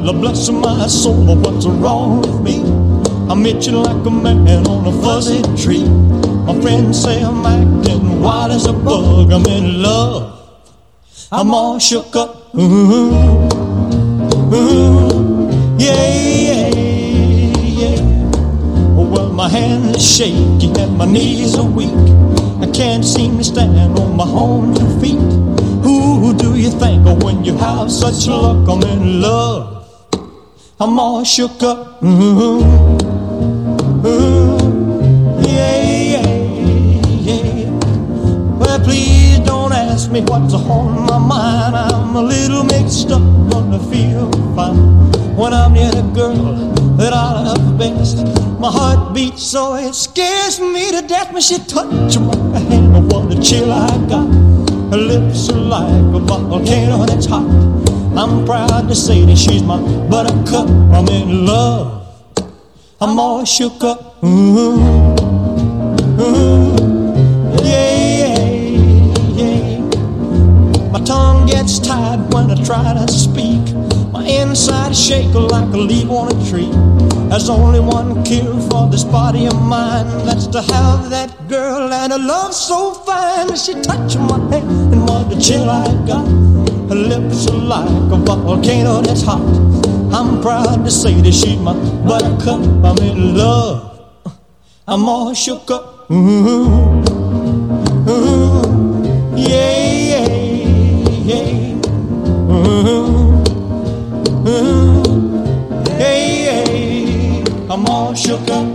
Lord bless my soul, what's wrong with me? I'm itching like a man on a fuzzy tree. My friends say I'm acting wild as a bug. I'm in love, I'm all shook up. Yeah, yeah. Well, my hands are shaky and my knees are weak. I can't seem to stand on my own 2 feet. Who do you think of when you have such luck? I'm in love, I'm all shook up. Yeah. Well, please don't ask me what's on my mind. I'm a little mixed up, but I feel fine when I'm near the girl that I love best. My heart beats so it scares me to death. When she touches my hand, what a chill I got. Her lips are like a volcano that's hot. I'm proud to say that she's my buttercup. I'm in love, I'm all shook up. Yeah. My tongue gets tied when I try to speak. My inside shake like a leaf on a tree. There's only one cure for this body of mine. That's to have that girl and a love so fine. She touched my hand and what a chill I got. Her lips are like a volcano that's hot. I'm proud to say that she's my buttercup. I'm in love, I'm all shook up. Yeah. Hey, I'm all shook up.